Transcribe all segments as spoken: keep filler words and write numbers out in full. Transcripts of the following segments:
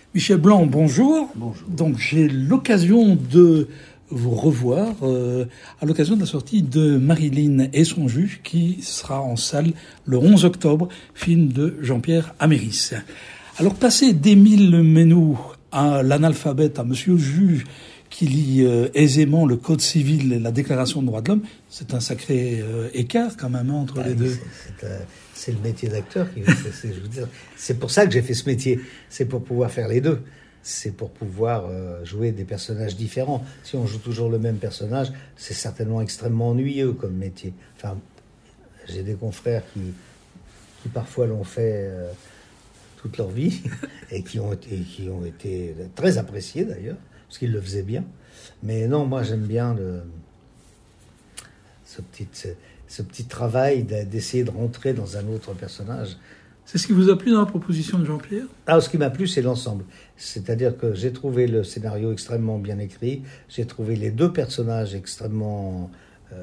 Michel Blanc, bonjour. Bonjour. Donc j'ai l'occasion de vous revoir euh, à l'occasion de la sortie de Marilyn et son juge qui sera en salle le onze octobre, film de Jean-Pierre Améris. Alors passer d'Émile Menou à l'analphabète, à Monsieur le juge qui lit euh, aisément le Code civil et la Déclaration des droits de l'homme, c'est un sacré euh, écart quand même entre ah, les deux. C'est, c'est, euh, c'est le métier d'acteur. Qui, c'est, c'est, je veux dire, c'est pour ça que j'ai fait ce métier. C'est pour pouvoir faire les deux. C'est pour pouvoir euh, jouer des personnages différents. Si on joue toujours le même personnage, c'est certainement extrêmement ennuyeux comme métier. Enfin, j'ai des confrères qui, qui parfois l'ont fait euh, toute leur vie et qui ont été, qui ont été très appréciés d'ailleurs, parce qu'ils le faisaient bien. Mais non, moi j'aime bien le, ce, petit, ce, ce petit travail d'essayer de rentrer dans un autre personnage. C'est ce qui vous a plu dans la proposition de Jean-Pierre ? Ah, ce qui m'a plu, c'est l'ensemble. C'est-à-dire que j'ai trouvé le scénario extrêmement bien écrit, j'ai trouvé les deux personnages extrêmement, euh,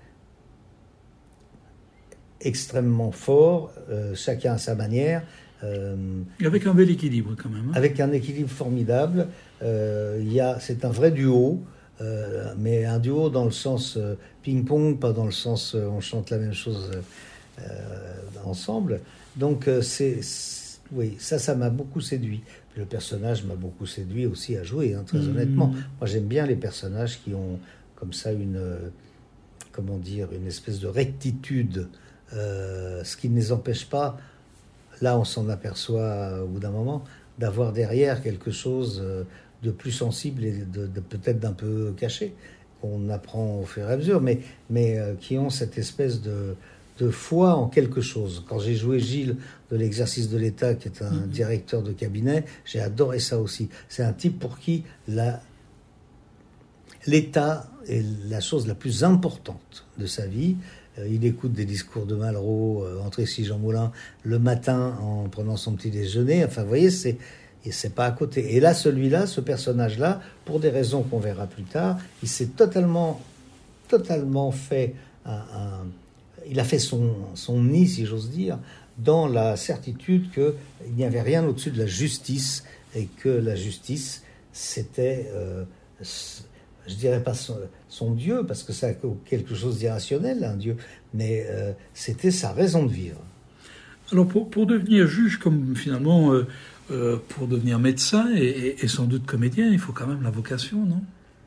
extrêmement forts, euh, chacun à sa manière. Euh, avec un bel équilibre quand même. Hein. Avec un équilibre formidable. Euh, y a, c'est un vrai duo, euh, mais un duo dans le sens euh, ping-pong, pas dans le sens euh, on chante la même chose euh, ensemble. Donc euh, c'est, c'est, oui, ça, ça m'a beaucoup séduit. Puis le personnage m'a beaucoup séduit aussi à jouer, hein, très mmh. honnêtement. Moi, j'aime bien les personnages qui ont comme ça une, euh, comment dire, une espèce de rectitude, euh, ce qui ne les empêche pas. Là, on s'en aperçoit au bout d'un moment d'avoir derrière quelque chose de plus sensible et de, de peut-être d'un peu caché, qu'on apprend au fur et à mesure, mais, mais euh, qui ont cette espèce de, de foi en quelque chose. Quand j'ai joué Gilles de l'Exercice de l'État, qui est un mmh. directeur de cabinet, j'ai adoré ça aussi. C'est un type pour qui la, l'État est la chose la plus importante de sa vie. Il écoute des discours de Malraux, euh, entre ici Jean Moulin, le matin en prenant son petit déjeuner. Enfin, vous voyez, c'est, et c'est pas à côté. Et là, celui-là, ce personnage-là, pour des raisons qu'on verra plus tard, il s'est totalement, totalement fait un, un, il a fait son, son nid, si j'ose dire, dans la certitude qu'il n'y avait rien au-dessus de la justice et que la justice, c'était... Euh, je dirais pas son, son Dieu, parce que c'est quelque chose d'irrationnel, un Dieu, mais euh, c'était sa raison de vivre. Alors, pour, pour devenir juge, comme finalement, euh, euh, pour devenir médecin et, et, et sans doute comédien, il faut quand même la vocation, non ?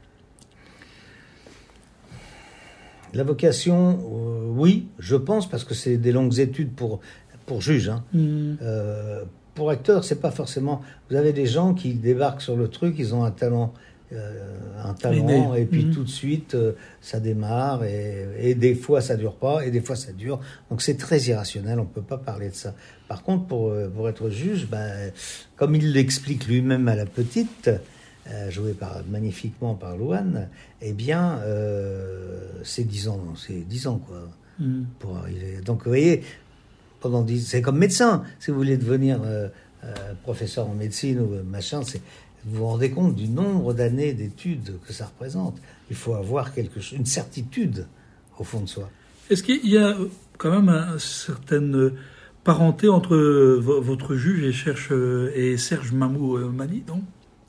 La vocation, euh, oui, je pense, parce que c'est des longues études pour, pour juge. Hein. Mmh. Euh, pour acteur, c'est pas forcément... Vous avez des gens qui débarquent sur le truc, ils ont un talent... Euh, un talent et puis mmh. tout de suite euh, ça démarre et, et des fois ça dure pas et des fois ça dure, donc c'est très irrationnel, on peut pas parler de ça. Par contre pour, pour être juge, ben, comme il l'explique lui-même à la petite, euh, joué par, magnifiquement par Louane, eh bien euh, c'est dix ans, c'est dix ans quoi mmh. pour arriver. Donc vous voyez, pendant dix, c'est comme médecin, si vous voulez devenir euh, euh, professeur en médecine ou machin, c'est vous vous rendez compte du nombre d'années d'études que ça représente. Il faut avoir quelque chose, une certitude au fond de soi. Est-ce qu'il y a quand même une certaine parenté entre votre juge et, cherche, et Serge Mamou-Mali, non ?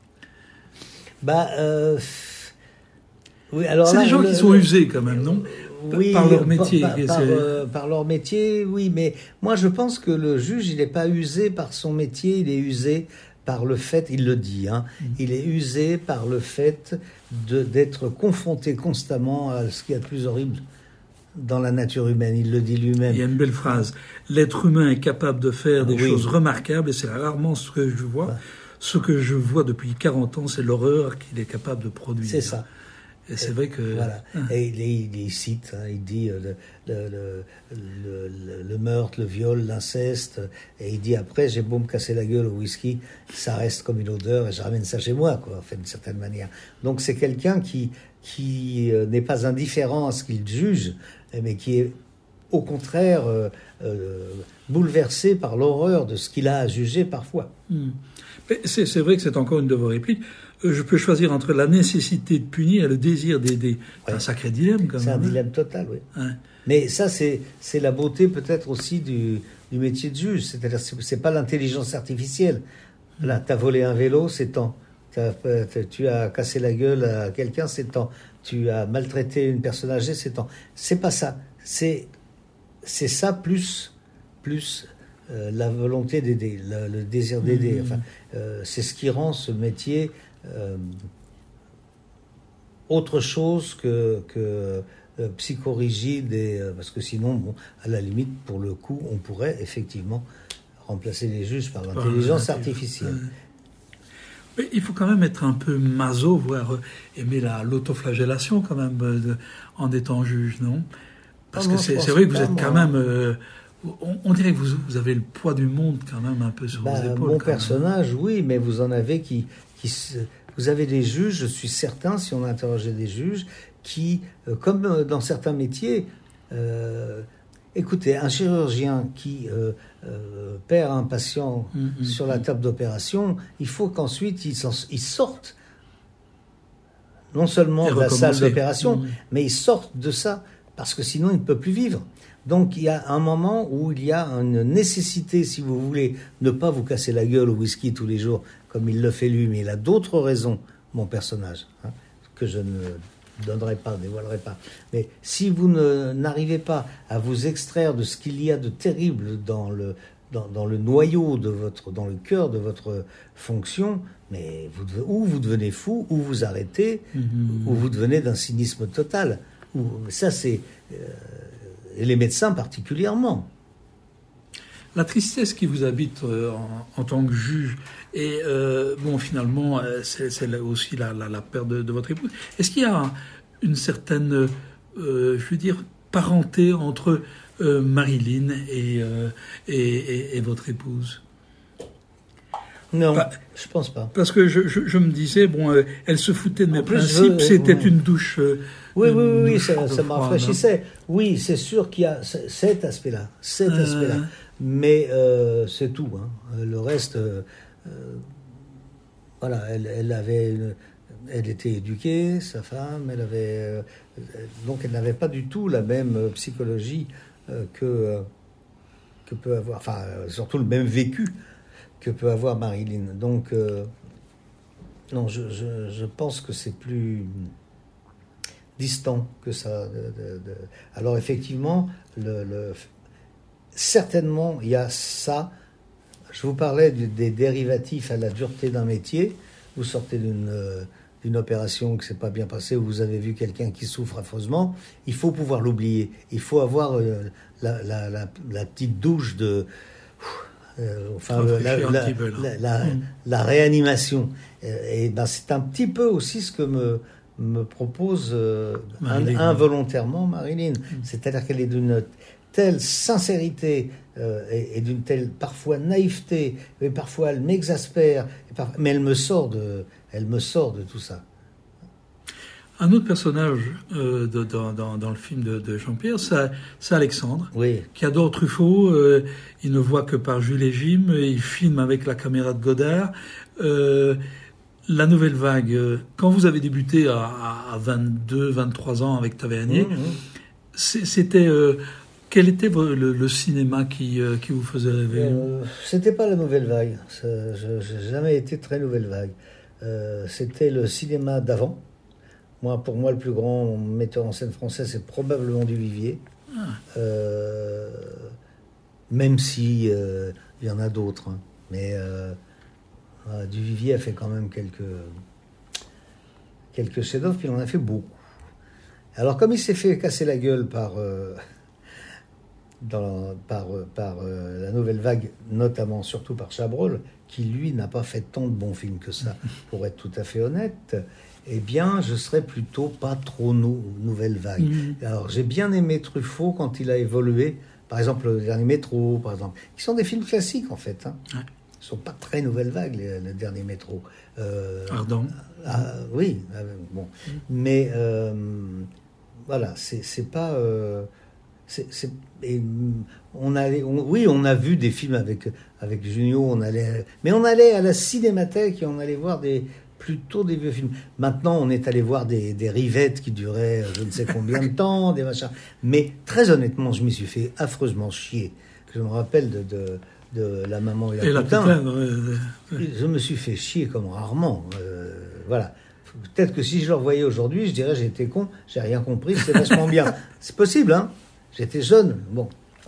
Bah, euh, oui, alors c'est là, des gens le, qui sont le, usés quand même, non ? Oui, par leur métier. Par, par, par, euh, par leur métier, oui. Mais moi, je pense que le juge, il n'est pas usé par son métier, il est usé par le fait, il le dit, hein, mmh. il est usé par le fait de, d'être confronté constamment à ce qu'il y a de plus horrible dans la nature humaine. Il le dit lui-même. Il y a une belle phrase. L'être humain est capable de faire des oui. choses remarquables et c'est rarement ce que je vois. Ouais. Ce que je vois depuis quarante ans, c'est l'horreur qu'il est capable de produire. C'est ça. Et c'est vrai que... Voilà. Et il, il, il cite, hein, il dit euh, le, le, le, le, le meurtre, le viol, l'inceste, et il dit après, j'ai beau me casser la gueule au whisky, ça reste comme une odeur, et je ramène ça chez moi, quoi, en fait, d'une certaine manière. Donc c'est quelqu'un qui, qui euh, n'est pas indifférent à ce qu'il juge, mais qui est au contraire euh, euh, bouleversé par l'horreur de ce qu'il a à juger parfois. Mmh. Mais c'est, c'est vrai que c'est encore une de vos répliques. Je peux choisir entre la nécessité de punir et le désir d'aider. C'est ouais. un sacré dilemme, quand même. C'est un dilemme total, oui. Ouais. Mais ça, c'est, c'est la beauté, peut-être, aussi du, du métier de juge. C'est-à-dire, c'est, c'est pas l'intelligence artificielle. Là, t'as volé un vélo, c'est tant. T'as, tu as cassé la gueule à quelqu'un, c'est tant. Tu as maltraité une personne âgée, c'est tant. C'est pas ça. C'est, c'est ça plus, plus euh, la volonté d'aider, le, le désir d'aider. Enfin, euh, c'est ce qui rend ce métier euh, autre chose que, que euh, psychorigide. Et, euh, parce que sinon, bon, à la limite, pour le coup, on pourrait effectivement remplacer les juges par l'intelligence ah, artificielle. Mais il faut quand même être un peu maso, voire aimer la, l'autoflagellation quand même de, en étant juge, non? Parce ah que non, c'est, c'est vrai que vous êtes moi. quand même... Euh, on, on dirait que vous, vous avez le poids du monde quand même un peu sur bah, vos épaules. Mon personnage, même. oui, mais vous en avez qui, qui... Vous avez des juges, je suis certain, si on interrogeait des juges, qui, euh, comme dans certains métiers... Euh, Écoutez, un chirurgien qui euh, euh, perd un patient mmh, sur la table d'opération, il faut qu'ensuite il, il sorte non seulement de la salle d'opération, mmh. mais il sorte de ça, parce que sinon il ne peut plus vivre. Donc il y a un moment où il y a une nécessité, si vous voulez, ne pas vous casser la gueule au whisky tous les jours, comme il le fait lui, mais il a d'autres raisons, mon personnage, hein, que je ne... donnerai pas, dévoilerai pas. Mais si vous ne, n'arrivez pas à vous extraire de ce qu'il y a de terrible dans le, dans, dans le noyau de votre, dans le cœur de votre fonction, mais vous devez, ou vous devenez fou, ou vous arrêtez, mmh. ou vous devenez d'un cynisme total. Ou, ça, c'est... Euh, et les médecins particulièrement. La tristesse qui vous habite euh, en, en tant que juge, et euh, bon, finalement, euh, c'est, c'est aussi la, la, la perte de, de votre épouse. Est-ce qu'il y a une certaine, euh, je veux dire, parenté entre euh, Marilyn et, euh, et, et, et votre épouse? Non, bah, je pense pas. Parce que je, je, je me disais, bon, euh, elle se foutait de mes principes, veux, c'était oui. une douche. Euh, oui, oui, oui, oui, douche ça, ça me rafraîchissait. Oui, c'est sûr qu'il y a cet aspect-là, cet euh... aspect-là. Mais euh, c'est tout. Hein. Le reste, euh, euh, voilà, elle, elle avait, une, elle était éduquée, sa femme, elle avait, euh, donc elle n'avait pas du tout la même psychologie euh, que euh, que peut avoir, enfin euh, surtout le même vécu que peut avoir Marilyn. Donc euh, non, je, je, je pense que c'est plus distant que ça. De, de, de... Alors effectivement, le, le certainement, il y a ça. Je vous parlais du, des dérivatifs à la dureté d'un métier. Vous sortez d'une, euh, d'une opération qui ne s'est pas bien passée, où vous avez vu quelqu'un qui souffre affreusement. Il faut pouvoir l'oublier. Il faut avoir euh, la, la, la, la petite douche de... Euh, enfin, le, la, la, la, la, mmh. la réanimation. Et, et ben, c'est un petit peu aussi ce que me, me propose euh, in, involontairement Marilyn. Mmh. C'est-à-dire qu'elle est d'une... telle sincérité euh, et, et d'une telle parfois naïveté, mais parfois elle m'exaspère, et parfois, mais elle me sort de, elle me sort de tout ça. Un autre personnage euh, de, dans, dans, dans le film de, de Jean-Pierre, c'est, c'est Alexandre, oui. qui adore Truffaut. Euh, il ne voit que par Jules et Jim, il filme avec la caméra de Godard. Euh, la nouvelle vague, quand vous avez débuté à, à vingt-deux, vingt-trois ans avec Tavernier, mmh, mmh. c'était... Euh, Quel était le, le cinéma qui, euh, qui vous faisait rêver? euh, C'était pas la nouvelle vague. Ça, je n'ai jamais été très nouvelle vague. Euh, c'était le cinéma d'avant. Moi, pour moi, le plus grand metteur en scène français, c'est probablement Duvivier. Ah. Euh, même si euh, il y en a d'autres. Hein. Mais euh, euh, Duvivier a fait quand même quelques, quelques chefs-d'œuvre, puis il en a fait beaucoup. Alors, comme il s'est fait casser la gueule par... Euh, Dans, par, par euh, la nouvelle vague, notamment surtout par Chabrol, qui lui n'a pas fait tant de bons films que ça, pour être tout à fait honnête, eh bien je serais plutôt pas trop nou, nouvelle vague. Mmh. Alors j'ai bien aimé Truffaut quand il a évolué, par exemple le dernier Métro, par exemple, qui sont des films classiques en fait. Hein. Ouais. Ils sont pas très nouvelle vague, les, le dernier Métro. Euh, Pardon. Ah, oui, ah, bon, mmh. mais euh, voilà, c'est, c'est pas. Euh, C'est, c'est, et on allait, on, oui, on a vu des films avec avec Junio, on allait, mais on allait à la cinémathèque et on allait voir des plutôt des vieux films. Maintenant, on est allé voir des, des rivettes qui duraient je ne sais combien de temps, des machins. Mais très honnêtement, je m'y suis fait affreusement chier. Je me rappelle de, de, de La maman et la et putain. La putain ouais. Je me suis fait chier comme rarement. Euh, voilà. Peut-être que si je le revoyais aujourd'hui, je dirais j'ai été con, j'ai rien compris, c'est vachement bien. C'est possible, hein. J'étais jeune, bon.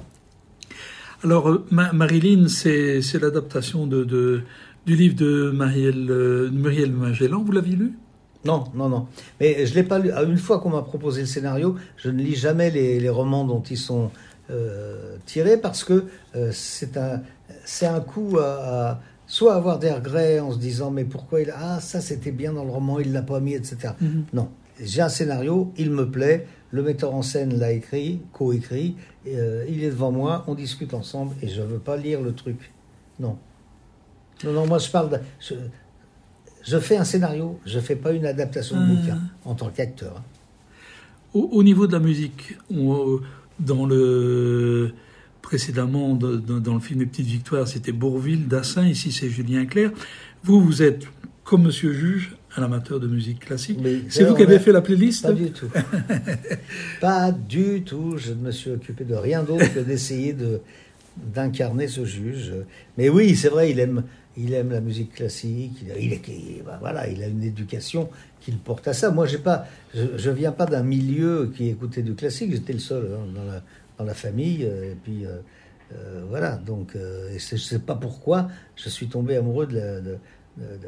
Alors, euh, Ma- Marilyn, c'est, c'est l'adaptation de, de, du livre de Marielle, euh, Muriel Magellan. Vous l'avez lu ? Non, non, non. Mais je l'ai pas lu. Une fois qu'on m'a proposé le scénario, je ne lis jamais les, les romans dont ils sont euh, tirés parce que euh, c'est un, c'est un coup à, à soit avoir des regrets en se disant mais pourquoi il ah ça c'était bien dans le roman, il l'a pas mis, et cetera. Mm-hmm. Non, j'ai un scénario, il me plaît, le metteur en scène l'a écrit, co-écrit, et, euh, il est devant moi, on discute ensemble et je veux pas lire le truc. Non, non, non. Moi je parle de, je, Je fais un scénario, je fais pas une adaptation de euh... bouquin en tant qu'acteur. Au, au niveau de la musique, on, dans le précédemment de, de, dans le film Les Petites Victoires, c'était Bourvil, Dassin. Ici, c'est Julien Clerc. Vous, vous êtes comme Monsieur Juge, un amateur de musique classique. Mais c'est vous qui avez fait la playlist ? Pas du tout. Pas du tout. Je ne me suis occupé de rien d'autre que d'essayer de d'incarner ce juge. Mais oui, c'est vrai, il aime. Il aime la musique classique, il, il, il, ben voilà, il a une éducation qui le porte à ça. Moi, j'ai pas, je ne viens pas d'un milieu qui écoutait du classique, j'étais le seul hein, dans, la, dans la famille. Et puis, euh, euh, voilà, donc, euh, et je ne sais pas pourquoi je suis tombé amoureux de la, de, de, de,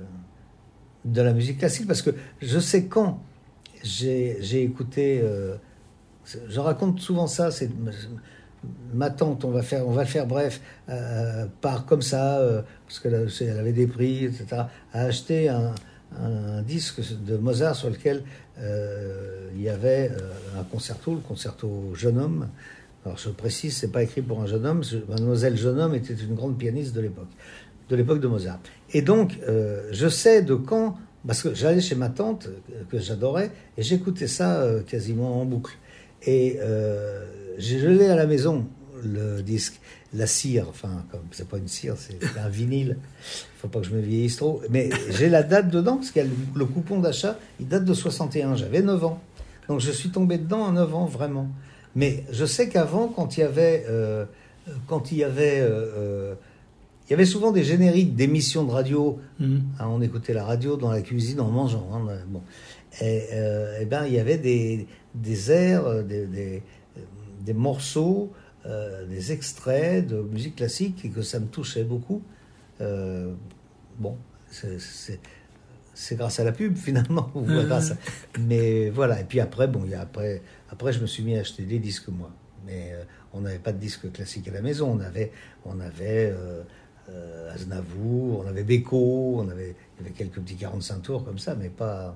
de la musique classique, parce que je sais quand j'ai, j'ai écouté... Euh, je raconte souvent ça, c'est... Ma tante, on va faire, on va le faire bref, euh, part comme ça, euh, parce qu'elle elle avait des prix, et cetera, a acheté un, un disque de Mozart sur lequel euh, il y avait euh, un concerto, le concerto Jeune Homme. Alors je précise, c'est pas écrit pour un jeune homme, Mademoiselle Jeune Homme était une grande pianiste de l'époque, de l'époque de Mozart. Et donc, euh, je sais de quand, parce que j'allais chez ma tante, que j'adorais, et j'écoutais ça euh, quasiment en boucle. Et euh, je l'ai à la maison, le disque, la cire, enfin, comme c'est pas une cire, c'est un vinyle, il faut pas que je me vieillisse trop, mais j'ai la date dedans, parce qu'il y a le, le coupon d'achat, il date de soixante et un, j'avais neuf ans. Donc je suis tombé dedans à neuf ans, vraiment. Mais je sais qu'avant, quand il y avait... Euh, quand il y avait... Euh, euh, il y avait souvent des génériques d'émissions de radio, mmh. hein, on écoutait la radio dans la cuisine en mangeant, hein, bon. Et, euh, et ben il y avait des, des airs, des, des, des morceaux, euh, des extraits de musique classique et que ça me touchait beaucoup. Euh, bon, c'est, c'est, c'est grâce à la pub finalement. Mmh. grâce à, mais voilà. Et puis après, bon, il y a après, après je me suis mis à acheter des disques moi. Mais euh, on n'avait pas de disques classiques à la maison. On avait, on avait euh, euh, Aznavour, on avait Beko, on avait, il y avait quelques petits quarante-cinq tours comme ça, mais pas.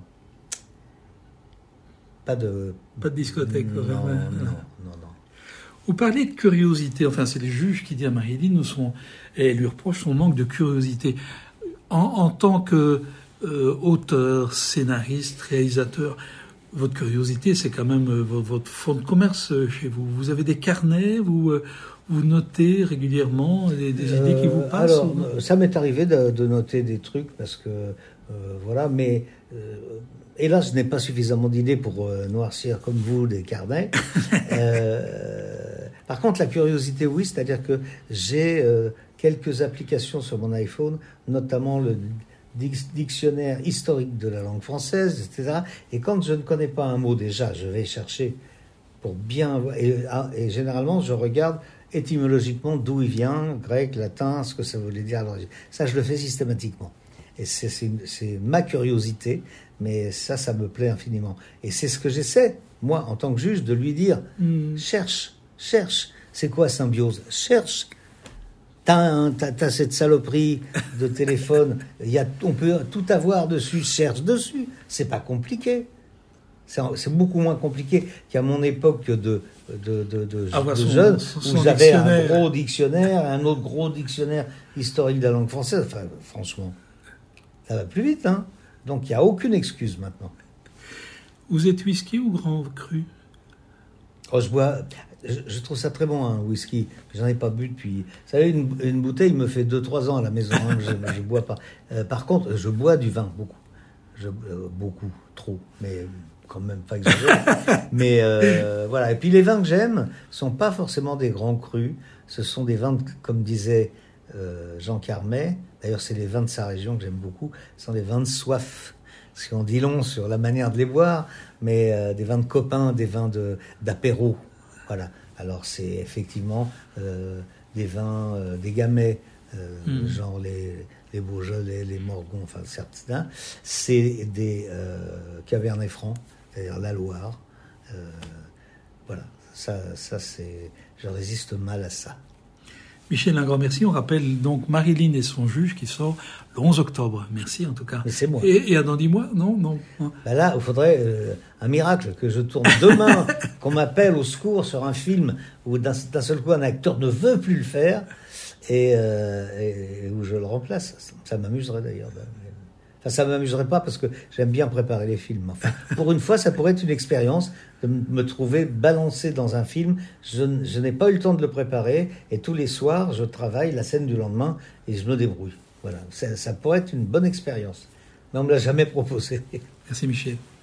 Pas de... Pas de discothèque. Non, non, non, non, non. Vous parlez de curiosité, enfin c'est les juges qui disent à Marilyn, son, et lui reprochent son manque de curiosité. En, en tant que euh, auteur, scénariste, réalisateur, votre curiosité c'est quand même euh, votre fonds de commerce chez vous. Vous avez des carnets, vous, euh, vous notez régulièrement des, des euh, idées qui vous passent Alors, ou... ça m'est arrivé de, de noter des trucs parce que, euh, voilà, mais... Euh, hélas, je n'ai pas suffisamment d'idées pour euh, noircir comme vous des carnets. euh, par contre, la curiosité, oui, c'est-à-dire que j'ai euh, quelques applications sur mon iPhone, notamment le dictionnaire historique de la langue française, et cetera. Et quand je ne connais pas un mot déjà, je vais chercher pour bien... Et, et généralement, je regarde étymologiquement d'où il vient, grec, latin, ce que ça voulait dire à l'origine. Ça, je le fais systématiquement. Et c'est, c'est, c'est ma curiosité, mais ça, ça me plaît infiniment. Et c'est ce que j'essaie, moi, en tant que juge, de lui dire, mmh. cherche, cherche. C'est quoi symbiose ? Cherche. T'as, un, t'as, t'as cette saloperie de téléphone, y a, on peut tout avoir dessus, cherche dessus. C'est pas compliqué. C'est, c'est beaucoup moins compliqué qu'à mon époque de, de, de, de, ah, de son, jeune, son où j'avais un gros dictionnaire, un autre gros dictionnaire historique de la langue française. Enfin, franchement, ça va plus vite, hein. Donc, il n'y a aucune excuse maintenant. Vous êtes whisky ou grand cru ? Oh, je bois... Je, je trouve ça très bon, un hein, whisky. J'en ai pas bu depuis... Vous savez, une, une bouteille me fait deux trois ans à la maison. Hein, je ne bois pas. Euh, par contre, je bois du vin, beaucoup. Je, euh, beaucoup, trop. Mais quand même pas exagérer. Mais euh, voilà. Et puis les vins que j'aime sont pas forcément des grands crus. Ce sont des vins, de, comme disait euh, Jean Carmet. D'ailleurs, c'est les vins de sa région que j'aime beaucoup. Ce sont des vins de soif. Parce qu'on dit long sur la manière de les boire, mais euh, des vins de copains, des vins de, d'apéro. Voilà. Alors, c'est effectivement euh, des vins, euh, des gamets, euh, mmh. genre les, les Beaujolais, les Morgons, enfin certains. C'est des euh, Cabernet Franc, c'est-à-dire la Loire. Euh, voilà. Ça, ça c'est... Je résiste mal à ça. Michel, un grand merci. On rappelle donc Marilyn et son juge qui sort le onze octobre. Merci en tout cas. Mais c'est moi. Et, et à dans dix mois, non, non. Ben là, il faudrait euh, un miracle que je tourne demain, qu'on m'appelle au secours sur un film où d'un, d'un seul coup un acteur ne veut plus le faire et, euh, et, et où je le remplace. Ça, ça m'amuserait d'ailleurs. Enfin, ça m'amuserait pas parce que j'aime bien préparer les films. Enfin, pour une fois, ça pourrait être une expérience de me trouver balancé dans un film. Je, je n'ai pas eu le temps de le préparer et tous les soirs, je travaille la scène du lendemain et je me débrouille. Voilà, ça, ça pourrait être une bonne expérience. Mais on me l'a jamais proposé. Merci Michel.